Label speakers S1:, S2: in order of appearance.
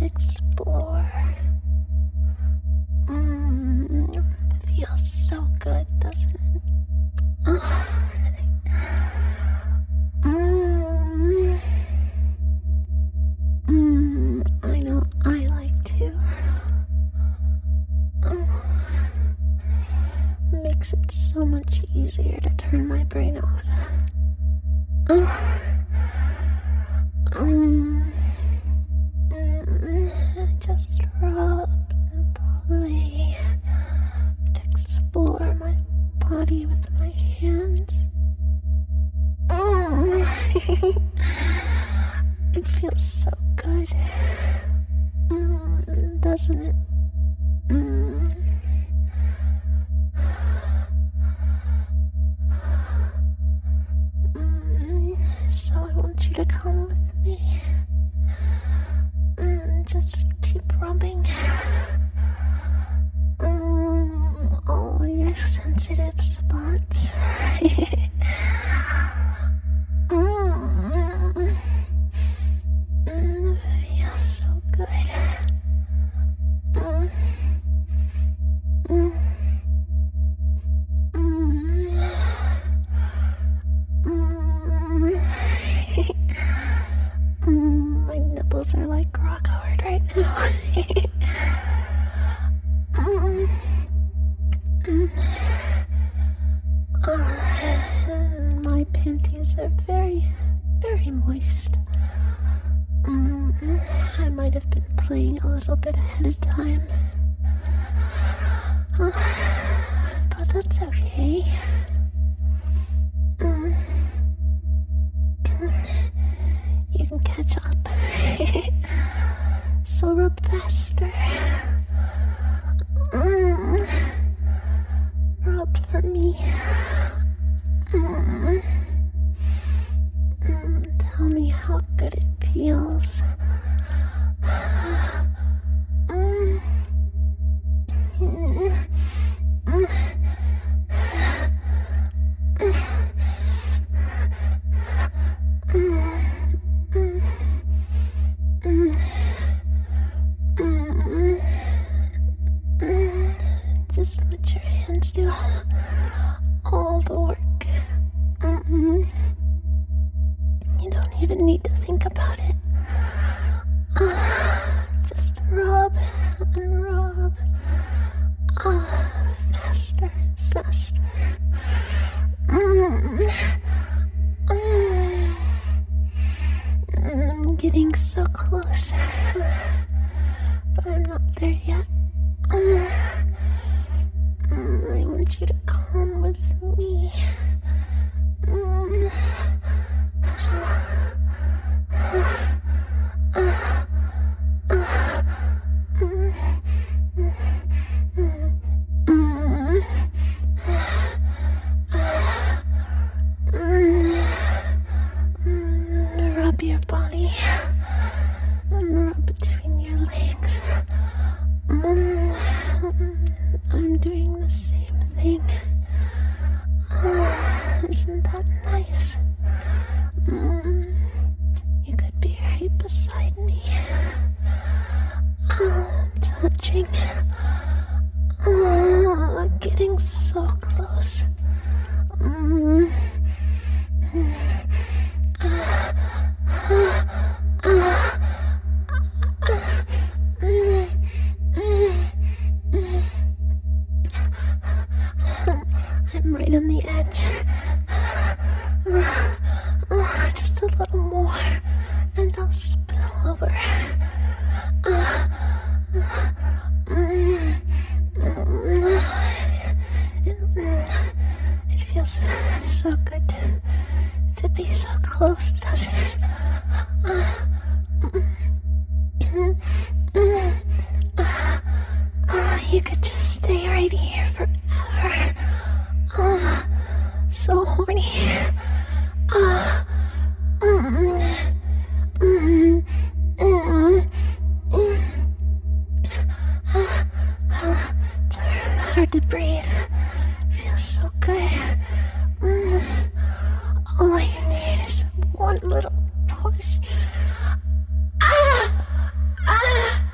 S1: explore. Feels so good, doesn't it? I know I like to. Makes it so much easier to turn my brain off. Just rub and play, explore my body with my hands. It feels so good, doesn't it? So I want you to come with me. Just keep rubbing all your sensitive spots. Feels so good. My nipples are like rock hard right now. My panties are very, very moist. I might have been playing a little bit ahead of time. But that's okay. You can catch up. So rub faster. Rub for me. Tell me how good it feels. Just let your hands do all the work. You don't even need to think about it. Just rub and rub. Faster and faster. I'm getting so close, but I'm not there yet. I want you to come with me. Rub your body and rub between your legs. I'm doing the same thing. Isn't that nice? You could be right beside me. Touching. Getting so close. I'm right on the edge. Just a little more, and I'll spill over. It feels so good to be so close, doesn't it? You could just stay right here forever. So horny. It's hard to breathe. Feels so good. All you need is one little push. Ah! Ah!